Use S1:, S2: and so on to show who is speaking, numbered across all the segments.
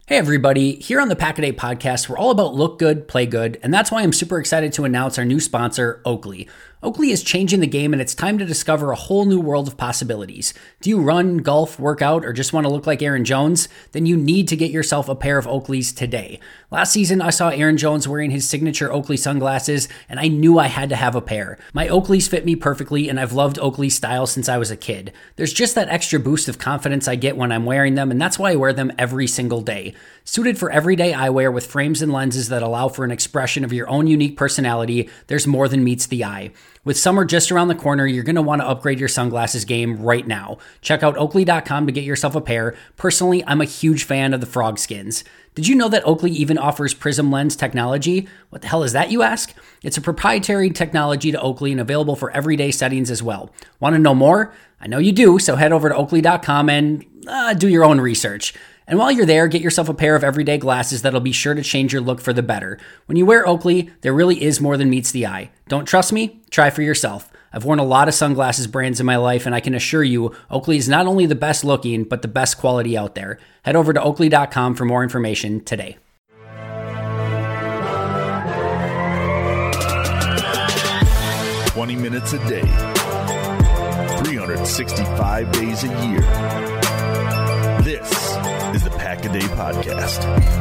S1: Hey everybody, here on the Pack-A-Day podcast, we're all about look good, play good, and that's why I'm super excited to announce our new sponsor, Oakley. Oakley is changing the game and it's time to discover a whole new world of possibilities. Do you run, golf, work out, or just want to look like Aaron Jones? Then you need to get yourself a pair of Oakleys today. Last season, I saw Aaron Jones wearing his signature Oakley sunglasses, and I knew I had to have a pair. My Oakleys fit me perfectly, and I've loved Oakley style since I was a kid. There's just that extra boost of confidence I get when I'm wearing them, and that's why I wear them every single day. Suited for everyday eyewear with frames and lenses that allow for an expression of your own unique personality, there's more than meets the eye. With summer just around the corner, you're going to want to upgrade your sunglasses game right now. Check out Oakley.com to get yourself a pair. Personally, I'm a huge fan of the frog skins. Did you know that Oakley even offers Prism Lens technology? What the hell is that, you ask? It's a proprietary technology to Oakley and available for everyday settings as well. Want to know more? I know you do, so head over to Oakley.com and do your own research. And while you're there, get yourself a pair of everyday glasses that'll be sure to change your look for the better. When you wear Oakley, there really is more than meets the eye. Don't trust me? Try for yourself. I've worn a lot of sunglasses brands in my life, and I can assure you, Oakley is not only the best looking, but the best quality out there. Head over to Oakley.com for more information today.
S2: Minutes a day, 365 days a year. This is the Pack-A-Day Podcast.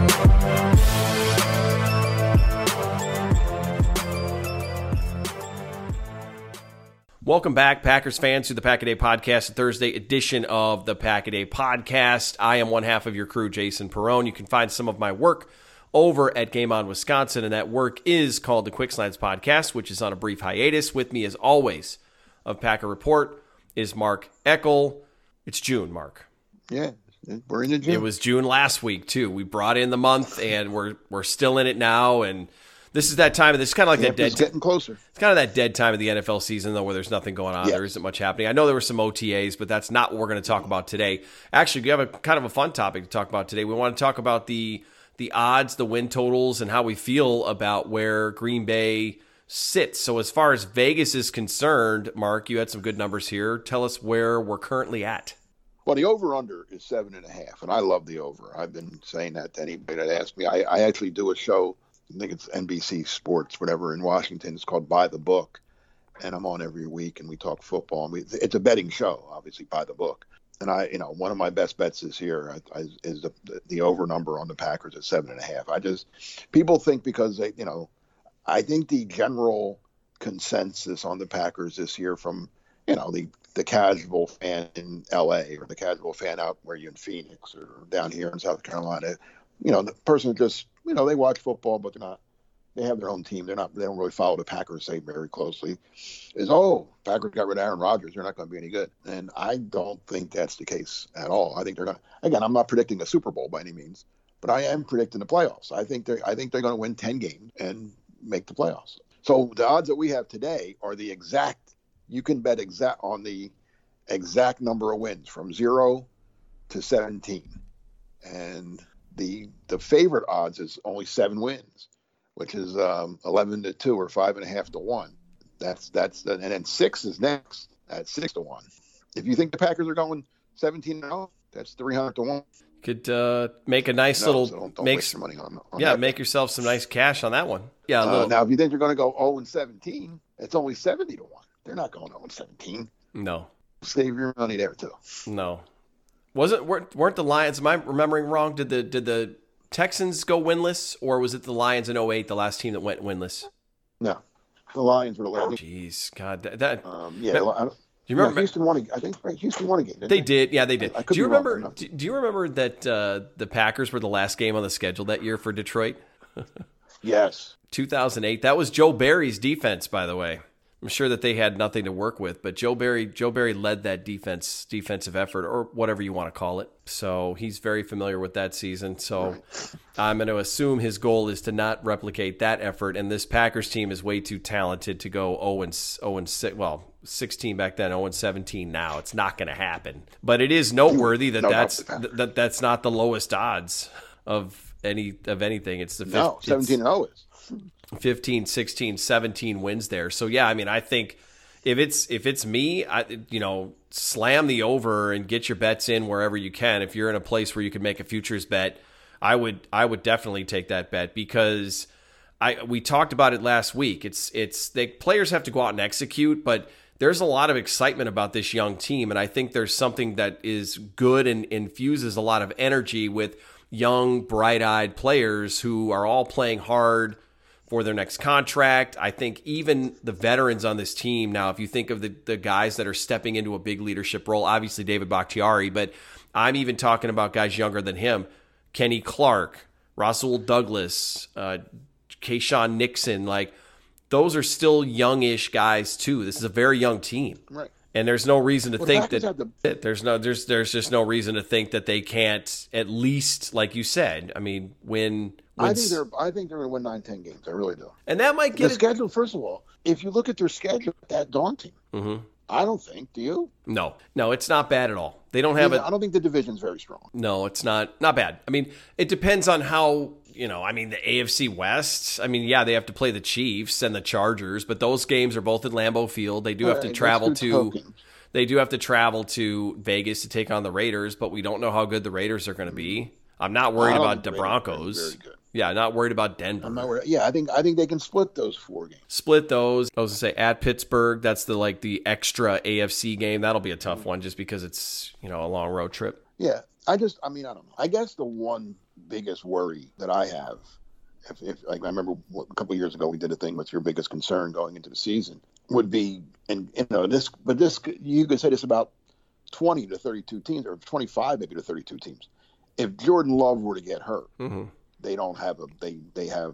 S3: Welcome back, Packers fans, to the Pack-A-Day Podcast, a Thursday edition of the Pack-A-Day Podcast. I am one half of your crew, Jason Perrone. You can find some of my work over at Game On Wisconsin, and that work is called the Quick Slants Podcast, which is on a brief hiatus. With me, as always, of Packer Report is Mark Eckel. It's June, Mark.
S4: Yeah, we're in June.
S3: It was June last week, too. We brought in the month, and we're still in it now, and this is that time of this, kind of like that dead.
S4: It's getting closer.
S3: It's kind of that dead time of the NFL season, though, where there's nothing going on. Yeah. There isn't much happening. I know there were some OTAs, but that's not what we're going to talk about today. Actually, we have a kind of a fun topic to talk about today. We want to talk about the odds, the win totals, and how we feel about where Green Bay sits. So as far as Vegas is concerned, Mark, you had some good numbers here. Tell us where we're currently at.
S4: Well, the over-under is 7.5, and I love the over. I've been saying that to anybody that asks me. I actually do a show, I think it's NBC Sports, whatever, in Washington. It's called By the Book, and I'm on every week, and we talk football. And it's a betting show, obviously, By the Book. And one of my best bets this year is the over number on the Packers at 7.5. People think because I think the general consensus on the Packers this year from, the casual fan in LA or the casual fan out where you're in Phoenix or down here in South Carolina, the person who just, they watch football, but they have their own team. They don't really follow the Packers, say, very closely. Packers got rid of Aaron Rodgers. They're not going to be any good. And I don't think that's the case at all. I think they're going to, again, I'm not predicting a Super Bowl by any means, but I am predicting the playoffs. I think they're going to win 10 games and make the playoffs. So the odds that we have today are the exact, you can bet on the exact number of wins from 0 to 17. And the favorite odds is only 7 wins, which is 11-2 or 5.5-1. And then 6 is next at 6-1. If you think the Packers are going 17-0, that's 300-1.
S3: Could make a nice little
S4: so don't waste your money on
S3: yeah,
S4: that.
S3: Make yourself some nice cash on that one. Yeah.
S4: Now, if you think you're going to go 0-17, it's only 70-1. They're not going 0-17.
S3: No.
S4: Save your money there too.
S3: No. Weren't the Lions? Am I remembering wrong? Did the Texans go winless, or was it the Lions in 2008, the last team that went winless?
S4: No, the Lions were the last.
S3: Jeez, God,
S4: do you remember? Houston won. I think Houston won a game.
S3: They did. Yeah, they did. Do you remember?
S4: Wrong,
S3: do you remember that the Packers were the last game on the schedule that year for Detroit?
S4: Yes.
S3: 2008. That was Joe Barry's defense, by the way. I'm sure that they had nothing to work with, but Joe Barry led that defensive effort, or whatever you want to call it. So he's very familiar with that season. So right. I'm going to assume his goal is to not replicate that effort. And this Packers team is way too talented to go 0-6. Well, 16 back then, 0-17 now. It's not going to happen. But it is noteworthy that that's not the lowest odds of anything. It's the
S4: 17-0 is.
S3: 15, 16, 17 wins there. So yeah, I mean, I think if it's me, slam the over and get your bets in wherever you can. If you're in a place where you can make a futures bet I would definitely take that bet because we talked about it last week. Players have to go out and execute, but there's a lot of excitement about this young team, and I think there's something that is good and infuses a lot of energy with young, bright-eyed players who are all playing hard for their next contract. I think even the veterans on this team now, if you think of the guys that are stepping into a big leadership role, obviously David Bakhtiari, but I'm even talking about guys younger than him, Kenny Clark, Rasul Douglas, Kayshawn Nixon, like those are still youngish guys too. This is a very young team.
S4: Right.
S3: And there's no reason to think that there's just no reason to think that they can't at least, like you said, I mean, I think they're going to win 9-10 games. I really do.
S4: And that might get the schedule. First of all, if you look at their schedule, that daunting.
S3: Mm-hmm.
S4: I don't think. Do you?
S3: No, it's not bad at all. They don't have it.
S4: I don't think the division's very strong.
S3: No, it's not bad. I mean, it depends on how. The AFC West, they have to play the Chiefs and the Chargers, but those games are both at Lambeau Field. They do have to travel to Vegas to take on the Raiders, but we don't know how good the Raiders are going to be. I'm not worried about the Broncos. Yeah, not worried about Denver.
S4: I'm not worried. Yeah, I think they can split those 4 games.
S3: Split those. I was going to say at Pittsburgh, that's the extra AFC game. That'll be a tough one just because it's, a long road trip.
S4: Yeah. I don't know. I guess the one biggest worry that I have, if I remember a couple of years ago we did a thing, what's your biggest concern going into the season, would be, this you could say this about 20 to 32 teams, or 25 maybe to 32 teams. If Jordan Love were to get hurt,
S3: mm-hmm.
S4: they don't have they have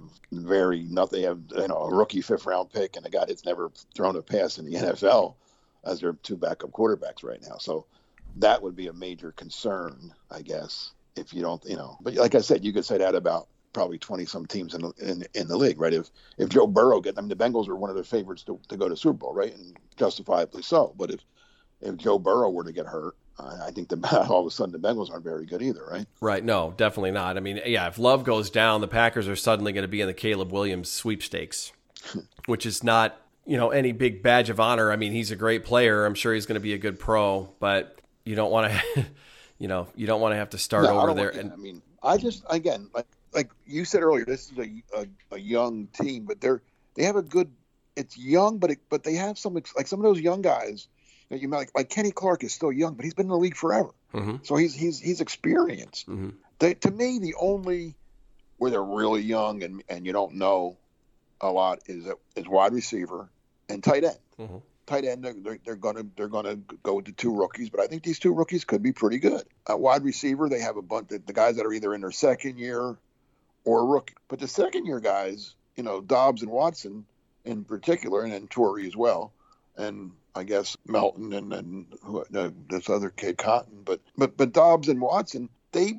S4: a rookie 5th round pick and a guy that's never thrown a pass in the NFL as their 2 backup quarterbacks right now. So that would be a major concern, I guess, if you don't, But like I said, you could say that about probably 20-some teams in the league, right? If Joe Burrow the Bengals are one of the favorites to go to Super Bowl, right? And justifiably so. But if Joe Burrow were to get hurt, I think all of a sudden the Bengals aren't very good either, right?
S3: Right. No, definitely not. If Love goes down, the Packers are suddenly going to be in the Caleb Williams sweepstakes, which is not, any big badge of honor. He's a great player. I'm sure he's going to be a good pro, but you don't want to, you don't want to have to start over there.
S4: I just, again, like you said earlier, this is a young team, but they have a good. It's young, but they have some of those young guys that you might like Kenny Clark is still young, but he's been in the league forever,
S3: mm-hmm.
S4: so he's experienced.
S3: Mm-hmm.
S4: To me, the only where they're really young and you don't know a lot is wide receiver and tight end.
S3: Mm-hmm.
S4: Tight end, they're gonna go with the 2 rookies, but I think these 2 rookies could be pretty good. At wide receiver, they have a bunch of the guys that are either in their second year or rookie. But the second year guys, Dobbs and Watson in particular, and then Torrey as well, and I guess Melton and this other kid Cotton, but Dobbs and Watson, they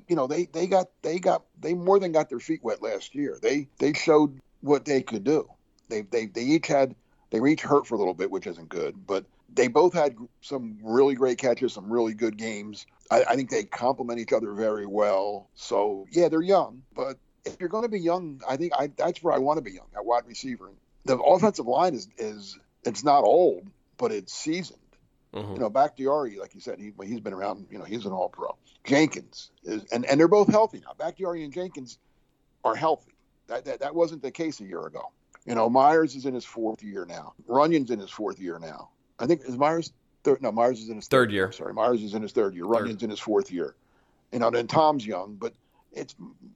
S4: more than got their feet wet last year. They showed what they could do. They each hurt for a little bit, which isn't good, but they both had some really great catches, some really good games. I think they complement each other very well. So yeah, they're young, but if you're going to be young, I think that's where I want to be young, at wide receiver. The offensive line is it's not old, but it's seasoned.
S3: Mm-hmm.
S4: Bakhtiari, like you said, he's been around. He's an All-Pro. Jenkins is, and they're both healthy now. Bakhtiari and Jenkins are healthy. That wasn't the case a year ago. Myers is in his 4th year now. Runyon's in his 4th year now. I think is Myers third. No, Myers is in his
S3: third year.
S4: Sorry, Myers is in his 3rd year. Runyon's in his 4th year. Then Tom's young, but it's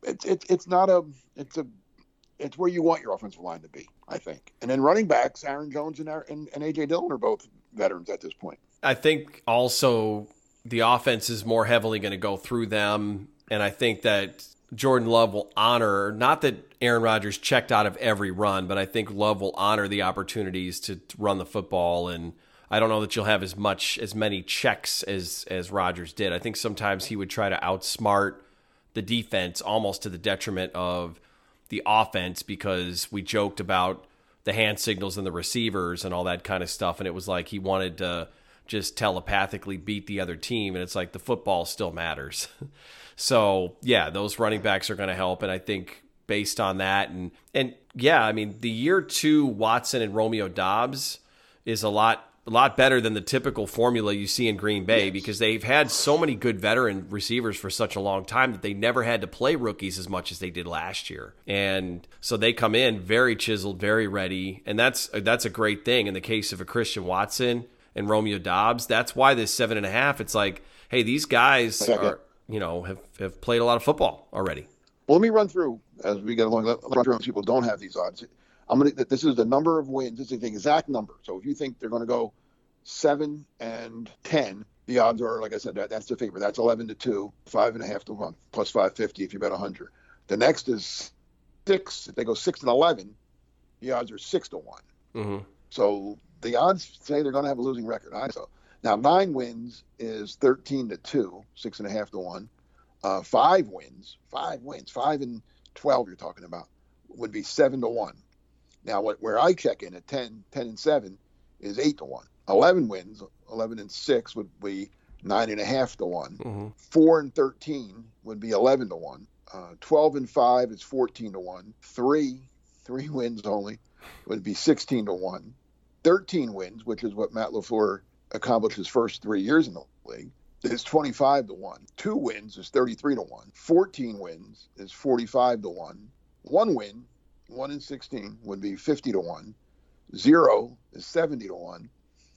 S4: where you want your offensive line to be, I think. And then running backs, Aaron Jones and A.J. Dillon are both veterans at this point.
S3: I think also the offense is more heavily going to go through them, and I think that Jordan Love will honor, not that Aaron Rodgers checked out of every run, but I think Love will honor the opportunities to run the football, and I don't know that you'll have as many checks as Rodgers did. I think sometimes he would try to outsmart the defense almost to the detriment of the offense, because we joked about the hand signals and the receivers and all that kind of stuff, and it was like he wanted to just telepathically beat the other team, and it's like the football still matters. So yeah, those running backs are going to help, and I think based on that, and yeah, the year 2 Watson and Romeo Dobbs is a lot lot better than the typical formula you see in Green Bay, because they've had so many good veteran receivers for such a long time that they never had to play rookies as much as they did last year. And so they come in very chiseled, very ready, and that's a great thing. In the case of a Christian Watson and Romeo Doubs, that's why this 7.5. It's like, hey, these guys are, have played a lot of football already.
S4: Well, let me run through as we get along. Run through people don't have these odds. This is the number of wins. This is the exact number. So if you think they're going to go 7 and 10, the odds are, like I said, that's the favorite. That's 11-2, 5.5-1, plus 550 if you bet 100. The next is 6. If they go 6 and 11, the odds are 6-1.
S3: Mm-hmm.
S4: So the odds say they're going to have a losing record. So now 9 wins is 13-2, 6.5-1. 5 wins, 5 and 12 you're talking about, would be 7-1. Now where I check in at 10 and 7 is 8-1. 11 wins, 11 and 6 would be 9.5-1.
S3: Mm-hmm.
S4: 4 and 13 would be 11-1. 12 and 5 is 14-1. 3 wins only would be 16-1. 13 wins, which is what Matt LaFleur accomplished his first 3 years in the league, is 25-1. 2 wins is 33-1. 14 wins is 45-1. 1 win, 1 in 16 would be 50-1. 0 is 70-1.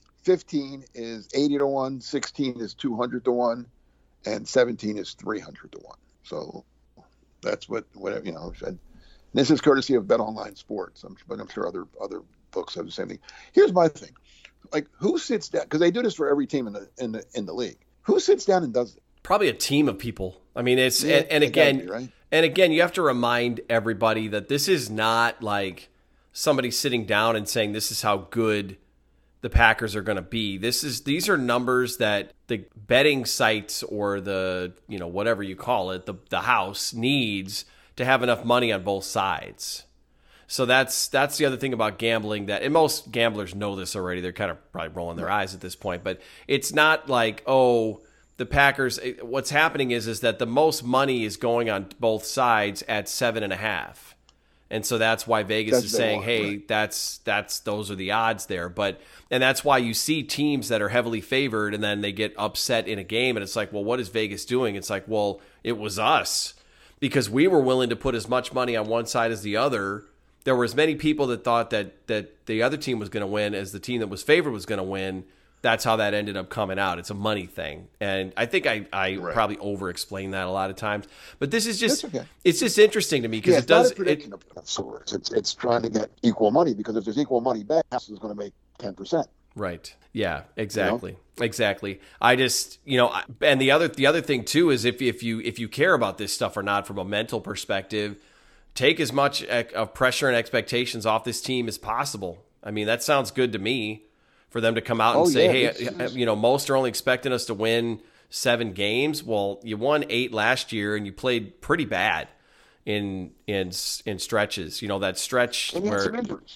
S4: 15 is 80-1. 16 is 200-1, and 17 is 300-1. So that's whatever This is courtesy of Bet Online Sports, but I'm sure other books have the same thing. Here's my thing: like, who sits down? Because they do this for every team in the league. Who sits down and does it?
S3: Probably a team of people. I mean, it's and again,
S4: right?
S3: And again, you have to remind everybody that this is not like somebody sitting down and saying this is how good the Packers are going to be. These are numbers that the betting sites or the, whatever you call it, the house needs to have enough money on both sides. So that's the other thing about gambling, and most gamblers know this already. They're kind of probably rolling their eyes at this point, but it's not like, the Packers, what's happening is that the most money is going on both sides at 7.5. And so that's why Vegas is saying, hey, right. Those are the odds there. And that's why you see teams that are heavily favored and then they get upset in a game. And it's like, well, what is Vegas doing? It's like, well, it was us, because we were willing to put as much money on one side as the other. There were as many people that thought that the other team was going to win as the team that was favored was going to win. That's how that ended up coming out. It's a money thing. And I think I right. probably over-explain that a lot of times. But this is just, It's just interesting to me because it does.
S4: Not a prediction of sorts. It's trying to get equal money, because if there's equal money back, House is going to make 10%.
S3: Right. Yeah, exactly. Exactly. I just, and the other thing too is if you care about this stuff or not from a mental perspective, take as much of pressure and expectations off this team as possible. I mean, that sounds good to me. For them to come out and say, hey, most are only expecting us to win 7 games. Well, you won 8 last year, and you played pretty bad in stretches. That stretch
S4: and
S3: where
S4: some injuries.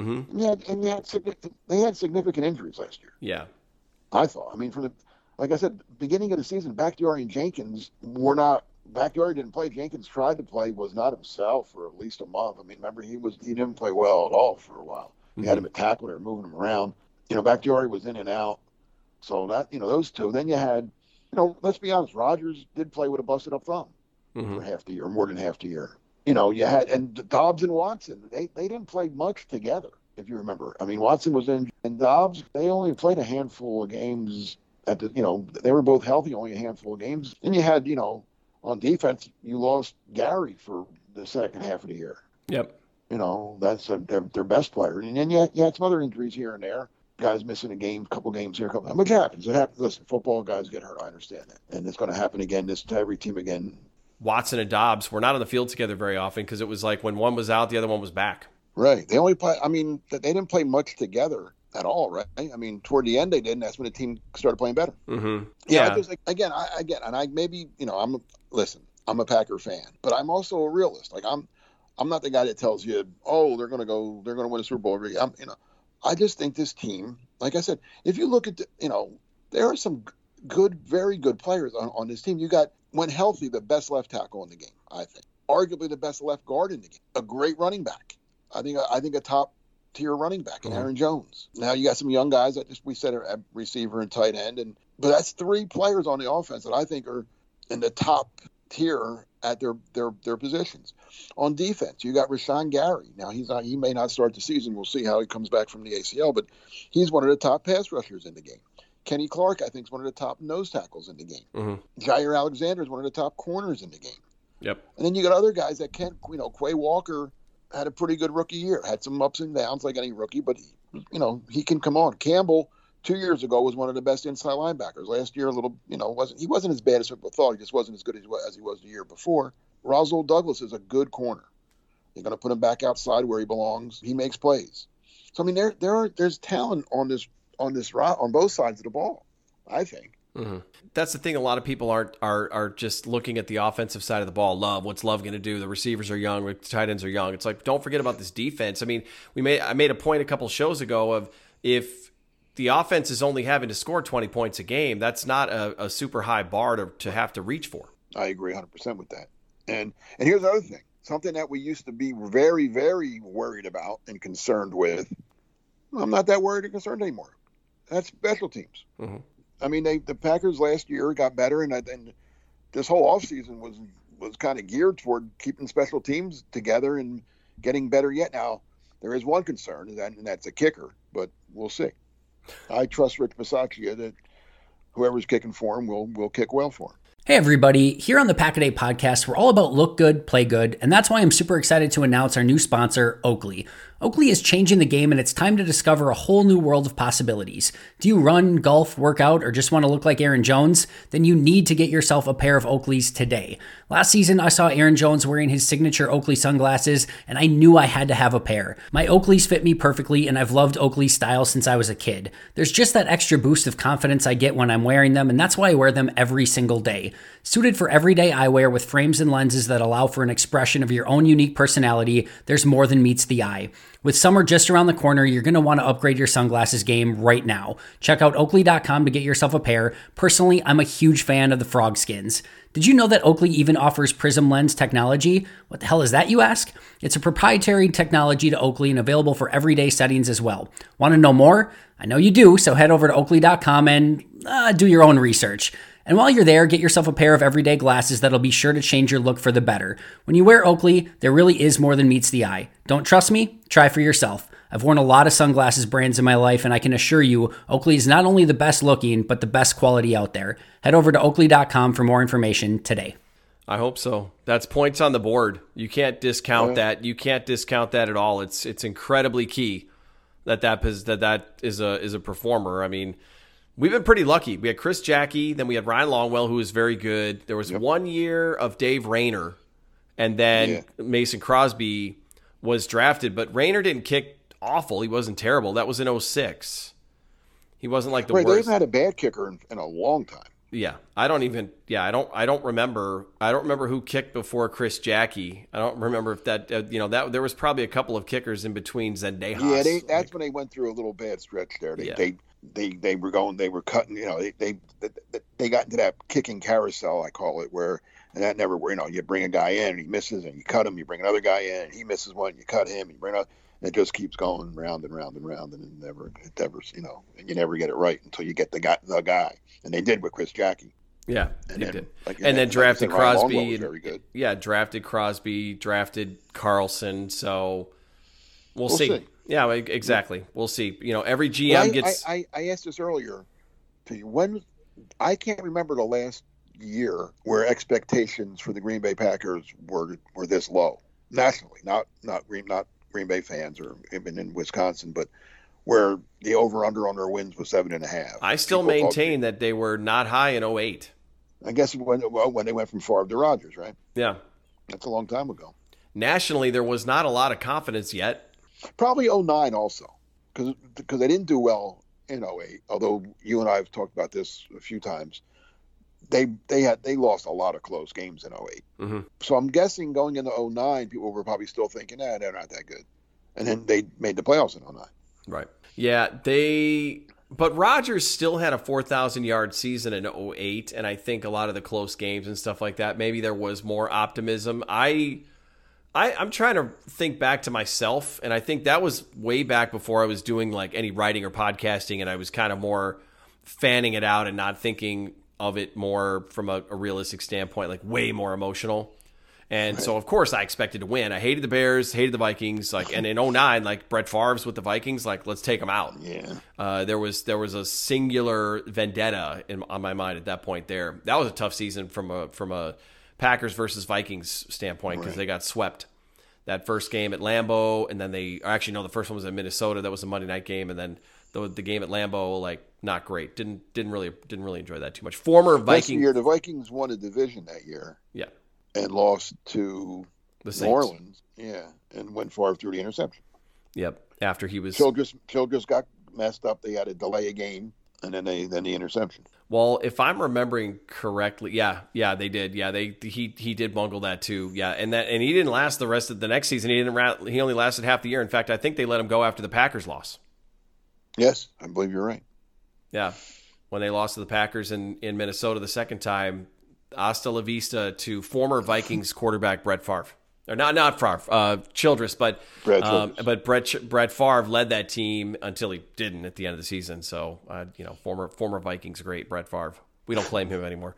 S3: Mm-hmm.
S4: They had significant injuries last year.
S3: Yeah,
S4: I thought. I mean, like I said, beginning of the season, Bakhtiari and Jenkins were not. Bakhtiari didn't play. Jenkins tried to play, was not himself for at least a month. I mean, remember he didn't play well at all for a while. We had him at tackle, they were moving him around. Bakhtiari was in and out. So that, those two. Then you had, let's be honest, Rodgers did play with a busted up thumb for half the year, more than half the year. You had, and Dobbs and Watson, they didn't play much together, if you remember. I mean, Watson was in, and Dobbs, they only played a handful of games they were both healthy, only a handful of games. Then you had, on defense, you lost Gary for the second half of the year.
S3: Yep.
S4: That's their best player. And then you had some other injuries here and there. Guys missing a game, couple games here, which happens. It happens. Listen, football guys get hurt. I understand that, and it's going to happen again. To every team again.
S3: Watson and Dobbs were not on the field together very often because it was like when one was out, the other one was back.
S4: Right. They only play. I mean, they didn't play much together at all. Right. I mean, toward the end they did, and that's when the team started playing better.
S3: Mm-hmm.
S4: Yeah. Again, and I maybe I'm a Packer fan, but I'm also a realist. Like I'm not the guy that tells you, they're going to win a Super Bowl every year. I just think this team, like I said, if you look at there are some good, very good players on this team. You got, when healthy, the best left tackle in the game, I think. Arguably the best left guard in the game. A great running back. I think a top tier running back in Aaron Jones. Now you got some young guys that we said are at receiver and tight end, but that's 3 players on the offense that I think are in the top tier at their positions. On defense, you got Rashawn Gary. Now he may not start the season. We'll see how he comes back from the ACL, but he's one of the top pass rushers in the game. Kenny Clark, I think, is one of the top nose tackles in the game. Jair Alexander is one of the top corners in the game.
S3: Yep.
S4: And then you got other guys that can't, Quay Walker had a pretty good rookie year, had some ups and downs like any rookie, but he can come on. Campbell 2 years ago was one of the best inside linebackers. Last year, he wasn't as bad as people thought. He just wasn't as good as he was the year before. Roswell Douglas is a good corner. They're going to put him back outside where he belongs. He makes plays. So I mean, there's talent on both sides of the ball, I think.
S3: That's the thing. A lot of people are just looking at the offensive side of the ball. What's Love going to do? The receivers are young, the tight ends are young. It's like, don't forget about this defense. I mean, I made a point a couple shows ago of if the offense is only having to score 20 points a game, that's not a super high bar to have to reach for.
S4: I agree 100% with that. And here's the other thing. Something that we used to be very, very worried about and concerned with. I'm not that worried and concerned anymore. That's special teams. I mean, the Packers last year got better, and this whole offseason was kind of geared toward keeping special teams together and getting better yet. Now, there is one concern, and that's a kicker, but we'll see. I trust Rich Bisaccia that whoever's kicking for him will kick well for him.
S1: Hey everybody, here on the Pack-A-Day podcast, we're all about look good, play good, and that's why I'm super excited to announce our new sponsor, Oakley. Oakley is changing the game, and it's time to discover a whole new world of possibilities. Do you run, golf, work out, or just want to look like Aaron Jones? Then you need to get yourself a pair of Oakleys today. Last season, I saw Aaron Jones wearing his signature Oakley sunglasses, and I knew I had to have a pair. My Oakleys fit me perfectly, and I've loved Oakley style since I was a kid. There's just that extra boost of confidence I get when I'm wearing them, and that's why I wear them every single day. Suited for everyday eyewear with frames and lenses that allow for an expression of your own unique personality, there's more than meets the eye. With summer just around the corner, you're going to want to upgrade your sunglasses game right now. Check out Oakley.com to get yourself a pair. Personally, I'm a huge fan of the frog skins. Did you know that Oakley even offers prism lens technology? What the hell is that, you ask? It's a proprietary technology to Oakley and available for everyday settings as well. Want to know more? I know you do, so head over to Oakley.com and do your own research. And while you're there, get yourself a pair of everyday glasses that'll be sure to change your look for the better. When you wear Oakley, there really is more than meets the eye. Don't trust me? Try for yourself. I've worn a lot of sunglasses brands in my life, and I can assure you, Oakley is not only the best looking, but the best quality out there. Head over to Oakley.com for more information today.
S3: I hope so. That's points on the board. You can't discount that. You can't discount that at all. It's incredibly key that is a performer. I mean, we've been pretty lucky. We had Chris Jackie, then we had Ryan Longwell, who was very good. There was 1 year of Dave Rayner, and then Mason Crosby was drafted. But Rayner didn't kick awful. He wasn't terrible. That was in 2006. He wasn't like the worst.
S4: They haven't had a bad kicker in a long time.
S3: Yeah, I don't remember who kicked before Chris Jackie. I don't remember if that that there was probably a couple of kickers in between Zendejas.
S4: Yeah, that's when they went through a little bad stretch there. They were cutting. They got into that kicking carousel, I call it, where and that never. You bring a guy in and he misses, and you cut him. You bring another guy in and he misses one. You cut him. You bring another. And it just keeps going round and round and round, and it never, and you never get it right until you get the guy. And they did with Chris Jackie.
S3: Yeah, and they did. And then drafted Crosby.
S4: Very good.
S3: Yeah, drafted Crosby, drafted Carlson. So we'll see. Yeah, exactly. We'll see. Every GM gets.
S4: I asked this earlier to you. When I can't remember the last year where expectations for the Green Bay Packers were this low nationally, not Green Bay fans or even in Wisconsin, but where the over-under on their wins was 7.5.
S3: I still maintain that they were not high in 2008.
S4: I guess when they went from Favre to Rodgers, right?
S3: Yeah.
S4: That's a long time ago.
S3: Nationally, there was not a lot of confidence yet.
S4: Probably 2009 also, because they didn't do well in 2008, although you and I have talked about this a few times. They lost a lot of close games in 2008. Mm-hmm. So I'm guessing going into 2009, people were probably still thinking, they're not that good. And then they made the playoffs in 2009.
S3: Right. Yeah, but Rodgers still had a 4,000-yard season in 2008, and I think a lot of the close games and stuff like that, maybe there was more optimism. I I'm trying to think back to myself, and I think that was way back before I was doing like any writing or podcasting, and I was kind of more fanning it out and not thinking of it more from a realistic standpoint, like way more emotional. And so, of course, I expected to win. I hated the Bears, hated the Vikings. Like, and in 2009, like Brett Favre's with the Vikings, like let's take them out.
S4: Yeah.
S3: There was a singular vendetta on my mind at that point. There, that was a tough season from a Packers versus Vikings standpoint because they got swept that first game at Lambeau, and then the first one was in Minnesota. That was a Monday night game, and then the game at Lambeau, like not great. Didn't really enjoy that too much. Former Viking
S4: year, the Vikings won a division that year.
S3: Yeah.
S4: And lost to New Orleans. Yeah. And went Favre through the interception.
S3: Yep. After he was
S4: Childress got messed up. They had to delay a game, and then the interception.
S3: Well, if I'm remembering correctly, yeah, they did. Yeah, he did bungle that too. Yeah, and he didn't last the rest of the next season. He only lasted half the year. In fact, I think they let him go after the Packers loss.
S4: Yes, I believe you're right.
S3: Yeah, when they lost to the Packers in Minnesota the second time, hasta la vista to former Vikings quarterback Brett Favre. Or not Favre, Childress, but Brett Favre led that team until he didn't at the end of the season. So, former Vikings great Brett Favre. We don't claim him anymore.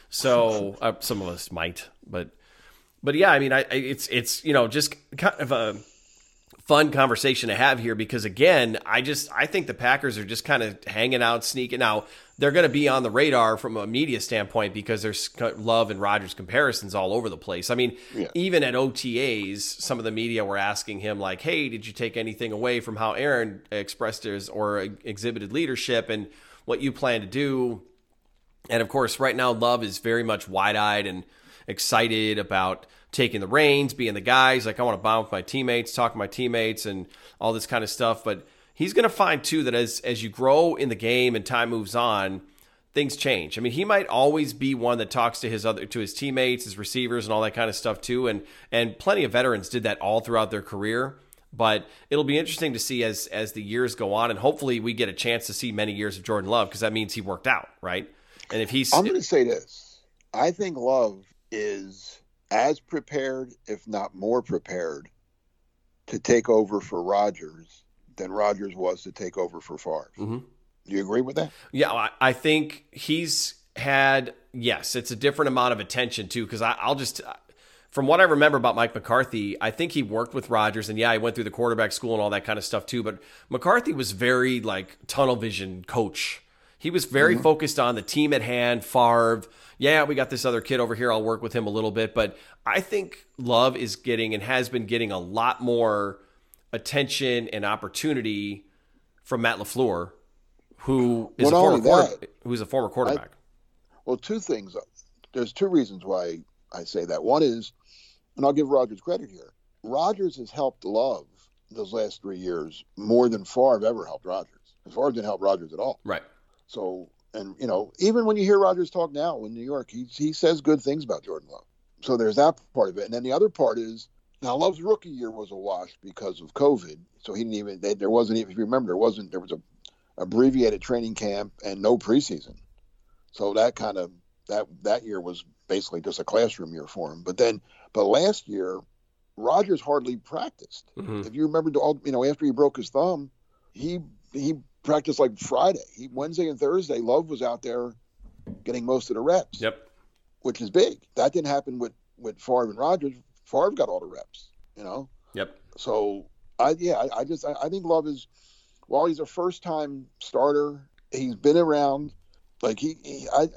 S3: So some of us might, but yeah, I mean, it's just kind of a fun conversation to have here because again, I think the Packers are just kind of hanging out, sneaking out. They're going to be on the radar from a media standpoint because there's Love and Rodgers comparisons all over the place. I mean, even at OTAs, some of the media were asking him like, hey, did you take anything away from how Aaron expressed his or exhibited leadership and what you plan to do? And of course, right now, Love is very much wide-eyed and excited about taking the reins, being the guy. He's like, I want to bond with my teammates, talk to my teammates and all this kind of stuff. But he's going to find, too, that as you grow in the game and time moves on, things change. I mean, he might always be one that talks to his teammates, his receivers, and all that kind of stuff, too. And plenty of veterans did that all throughout their career. But it'll be interesting to see as the years go on. And hopefully we get a chance to see many years of Jordan Love because that means he worked out, right? And if I'm
S4: going to say this. I think Love is as prepared, if not more prepared, to take over for Rodgers than Rodgers was to take over for Favre. Mm-hmm. Do you agree with that?
S3: Yeah, I think he's had, yes, it's a different amount of attention too, because I'll just, from what I remember about Mike McCarthy, I think he worked with Rodgers, and yeah, he went through the quarterback school and all that kind of stuff too, but McCarthy was very like tunnel vision coach. He was very focused on the team at hand, Favre. Yeah, we got this other kid over here. I'll work with him a little bit. But I think Love is getting and has been getting a lot more attention and opportunity from Matt LaFleur, who's a former quarterback.
S4: Well, two things. There's two reasons why I say that. One is, and I'll give Rodgers credit here, Rodgers has helped Love those last 3 years more than Favre ever helped Rodgers. Favre didn't help Rodgers at all.
S3: Right.
S4: So, and even when you hear Rodgers talk now in New York, he says good things about Jordan Love. So there's that part of it. And then the other part is, now Love's rookie year was a wash because of COVID. So he didn't even, there wasn't even, if you remember, there was a abbreviated training camp and no preseason. So that kind of, that year was basically just a classroom year for him. But last year, Rodgers hardly practiced. Mm-hmm. If you remember, after he broke his thumb, he practiced like Friday. Wednesday and Thursday, Love was out there getting most of the reps.
S3: Yep.
S4: Which is big. That didn't happen with Favre and Rodgers. Favre got all the reps,
S3: Yep.
S4: So I think Love is, while he's a first time starter, he's been around. Like I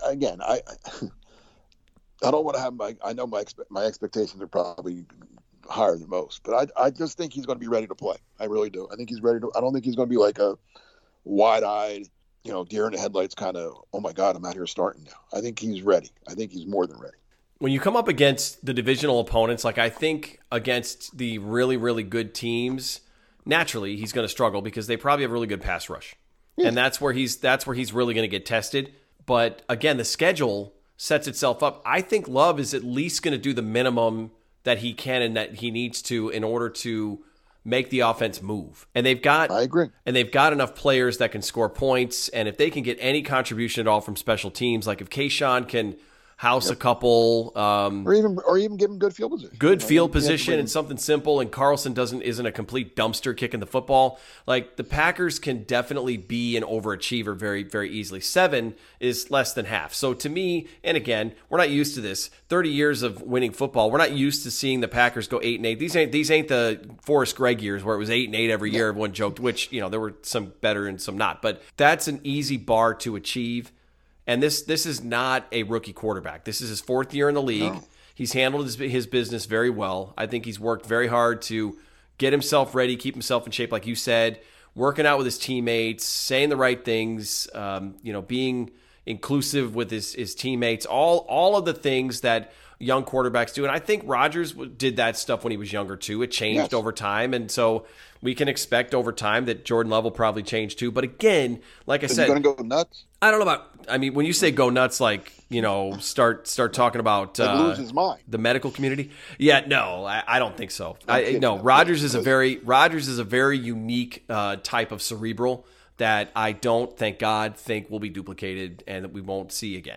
S4: don't want to have I know my expectations are probably higher than most, but I just think he's going to be ready to play. I really do. I think he's ready to. I don't think he's going to be like a wide-eyed, deer in the headlights kind of, oh my God, I'm out here starting now. I think he's ready. I think he's more than ready.
S3: When you come up against the divisional opponents, like I think against the really, really good teams, naturally he's going to struggle because they probably have a really good pass rush. Yeah. And that's where he's really going to get tested. But again, the schedule sets itself up. I think Love is at least going to do the minimum that he can and that he needs to in order to make the offense move. And
S4: I agree.
S3: And they've got enough players that can score points. And if they can get any contribution at all from special teams, like if Kayshawn can house a couple,
S4: or even give him good field position.
S3: Good field position and something simple. And Carlson isn't a complete dumpster kicking the football. Like, the Packers can definitely be an overachiever very, very easily. 7 is less than half. So to me, and again, we're not used to this. 30 years of winning football, we're not used to seeing the Packers go 8-8. These ain't the Forrest Gregg years where it was 8-8 every year. Everyone joked, which, there were some better and some not. But that's an easy bar to achieve. And this is not a rookie quarterback. This is his 4th year in the league. No. He's handled his business very well. I think he's worked very hard to get himself ready, keep himself in shape, like you said, working out with his teammates, saying the right things, being inclusive with his teammates, all of the things that young quarterbacks do. And I think Rodgers did that stuff when he was younger too. It changed over time. And so we can expect over time that Jordan Love will probably change too. But again, like I said,
S4: going to go nuts.
S3: I don't know when you say go nuts, like, start talking about
S4: lose his mind.
S3: The medical community. Yeah, no, I don't think so. Rodgers is a very unique type of cerebral that I don't, thank God, think will be duplicated and that we won't see again.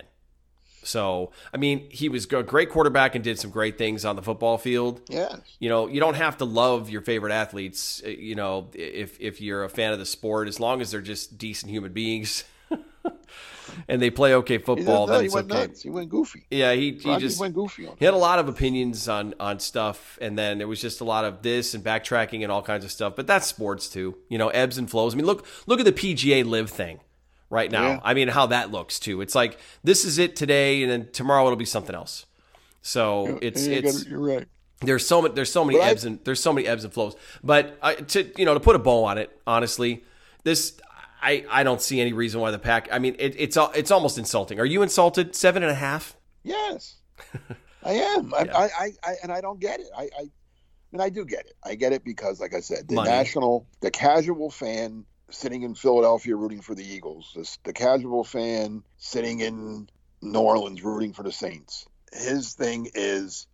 S3: So, he was a great quarterback and did some great things on the football field.
S4: Yes.
S3: You don't have to love your favorite athletes, if you're a fan of the sport, as long as they're just decent human beings and they play okay football, then it's okay.
S4: Nuts. He went goofy.
S3: Yeah, he just
S4: went goofy on
S3: he had a lot of opinions on stuff, and then it was just a lot of this and backtracking and all kinds of stuff. But that's sports too. Ebbs and flows. Look at the PGA Live thing right now.
S4: Yeah.
S3: How that looks too. It's like, this is it today, and then tomorrow it'll be something else. So
S4: you're right.
S3: There's so many ebbs and flows. But to put a bow on it, honestly, this I don't see any reason why the Pack. It's almost insulting. Are you insulted? 7.5?
S4: Yes, I am. Yeah. I don't get it. I do get it. I get it because, like I said, the casual fan sitting in Philadelphia rooting for the Eagles, the casual fan sitting in New Orleans rooting for the Saints. His thing is,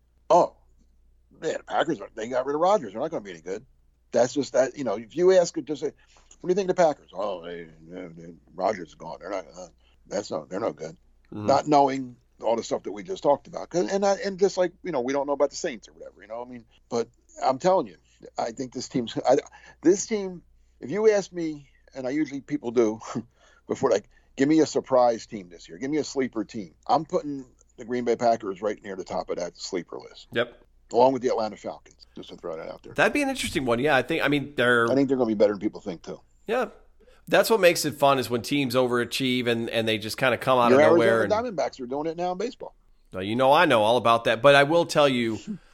S4: the Packers, they got rid of Rodgers. They're not going to be any good. That's just that, if you ask it, just say, what do you think of the Packers? Rodgers is gone. They're no good. Mm-hmm. Not knowing all the stuff that we just talked about. And just like, we don't know about the Saints or whatever, But I'm telling you, I think this team, if you ask me, and I usually people do, before, like, give me a surprise team this year. Give me a sleeper team. I'm putting the Green Bay Packers right near the top of that sleeper list.
S3: Yep.
S4: Along with the Atlanta Falcons, just to throw that out there.
S3: That'd be an interesting one. Yeah, I think they're
S4: going to be better than people think too.
S3: Yeah. That's what makes it fun, is when teams overachieve and they just kind of come out of nowhere.
S4: Arizona Diamondbacks are doing it now in baseball.
S3: I know all about that. But I will tell you,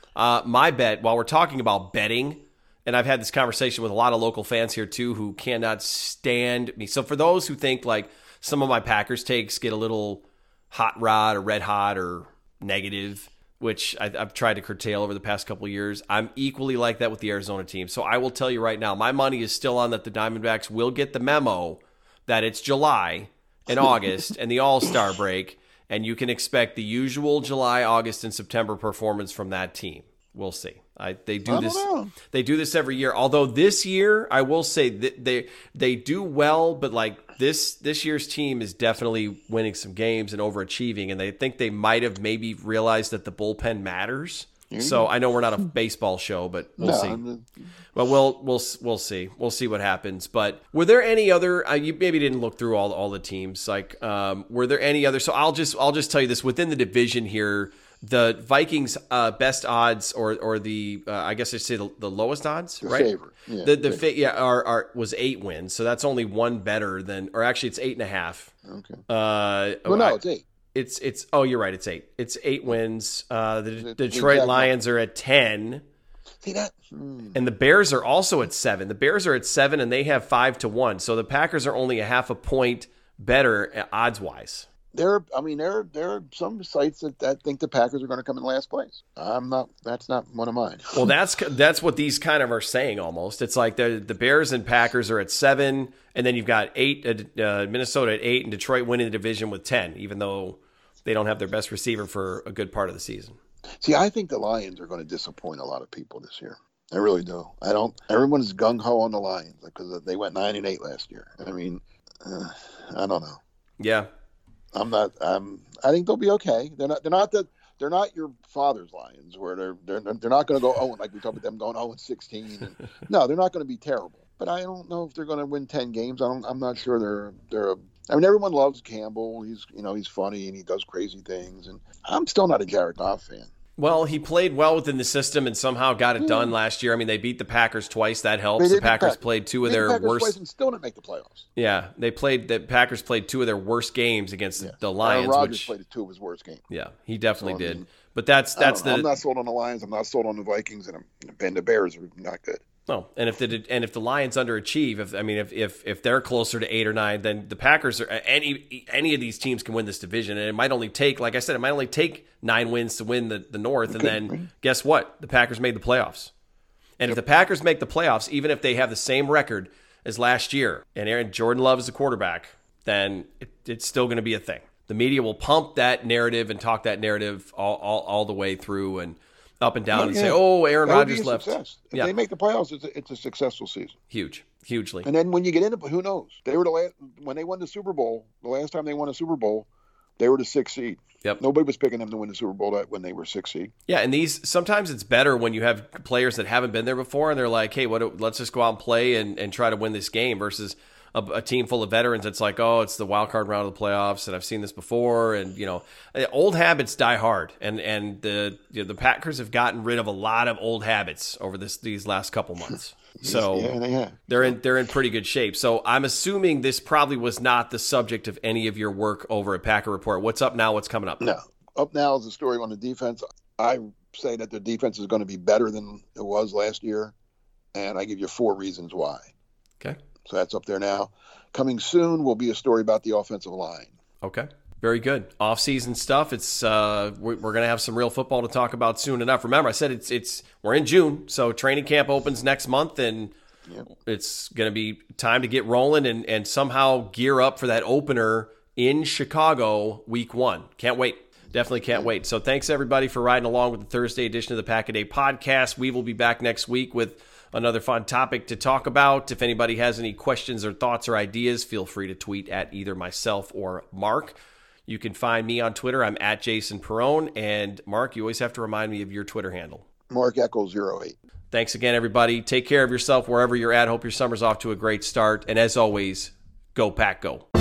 S3: my bet, while we're talking about betting, and I've had this conversation with a lot of local fans here too who cannot stand me. So for those who think like some of my Packers takes get a little hot rod or red hot or negative, which I've tried to curtail over the past couple of years, I'm equally like that with the Arizona team. So I will tell you right now, my money is still on that the Diamondbacks will get the memo that it's July and August and the All-Star break, and you can expect the usual July, August, and September performance from that team. We'll see. They do this every year. Although this year, I will say that they do well, but like this year's team is definitely winning some games and overachieving, and they think they might have maybe realized that the bullpen matters. So I know we're not a baseball show, but we'll see. Well, we'll see. We'll see what happens. But were there any other? You maybe didn't look through all the teams. Like, were there any other? So I'll just tell you this: within the division here, the Vikings' best odds, or the I guess I say the lowest odds,
S4: the
S3: right?
S4: Favorite. Yeah,
S3: was 8 wins, so that's only one better than, or actually it's 8.5.
S4: Okay. It's 8.
S3: It's you're right, it's 8. It's 8 wins. The Detroit Lions are at 10.
S4: See that?
S3: And the Bears are also at 7. The Bears are at 7 and they have 5-1. So the Packers are only a half a point better odds wise.
S4: There are some sites that think the Packers are going to come in last place. That's not one of mine.
S3: Well, that's what these kind of are saying almost. It's like the Bears and Packers are at 7, and then you've got 8, Minnesota at 8, and Detroit winning the division with 10, even though they don't have their best receiver for a good part of the season.
S4: See, I think the Lions are going to disappoint a lot of people this year. I really do. Everyone's gung-ho on the Lions because they went 9-8 last year. I don't know.
S3: Yeah.
S4: I'm not. I think they'll be okay. They're not your father's Lions, where they're not going to go like we talked about them going 0-16. And, no, they're not going to be terrible. But I don't know if they're going to win 10 games. I'm not sure I mean, everyone loves Campbell. He's funny and he does crazy things. And I'm still not a Jared Goff fan.
S3: Well, he played well within the system and somehow got it done last year. I mean, they beat the Packers twice. That helps. The Packers played two of their worst.
S4: And still didn't make the playoffs.
S3: Yeah, the Packers played two of their worst games against the Lions.
S4: Rodgers played two of his worst games.
S3: Yeah, he definitely did. But that's
S4: I'm not sold on the Lions. I'm not sold on the Vikings, and the Bears are not good.
S3: No, and if the Lions underachieve, if they're closer to 8 or 9, then the Packers are any of these teams can win this division, and it might only take, like I said, 9 wins to win the North, and then guess what? The Packers made the playoffs, and if the Packers make the playoffs, even if they have the same record as last year, and Jordan Love is the quarterback, then it's still going to be a thing. The media will pump that narrative and talk that narrative all the way through and up and down and say, Aaron Rodgers left.
S4: If they make the playoffs, it's a successful season.
S3: Hugely.
S4: And then when you get into, who knows? They were when they won the Super Bowl, the last time they won a Super Bowl, they were the 6th seed.
S3: Yep.
S4: Nobody was picking them to win the Super Bowl when they were 6th seed.
S3: Yeah, and sometimes it's better when you have players that haven't been there before and they're like, hey, let's just go out and play and try to win this game versus a team full of veterans. It's like, it's the wild card round of the playoffs, and I've seen this before. And old habits die hard, and the Packers have gotten rid of a lot of old habits over these last couple months. So
S4: they have.
S3: They're in pretty good shape. So I'm assuming this probably was not the subject of any of your work over at Packer Report. What's up now? What's coming up?
S4: No, up now is the story on the defense. I say that the defense is going to be better than it was last year, and I give you 4 reasons why.
S3: Okay.
S4: So that's up there now. Coming soon will be a story about the offensive line.
S3: Okay. Very good. Off-season stuff. It's we're going to have some real football to talk about soon enough. Remember, I said we're in June, so training camp opens next month, and it's going to be time to get rolling and somehow gear up for that opener in Chicago week 1. Can't wait. Definitely can't wait. So thanks, everybody, for riding along with the Thursday edition of the Pack-A-Day podcast. We will be back next week with another fun topic to talk about. If anybody has any questions or thoughts or ideas, feel free to tweet at either myself or Mark. You can find me on Twitter. I'm at Jason Perrone. And Mark, you always have to remind me of your Twitter handle.
S4: Mark Echo 08.
S3: Thanks again, everybody. Take care of yourself wherever you're at. Hope your summer's off to a great start. And as always, go Pack, go.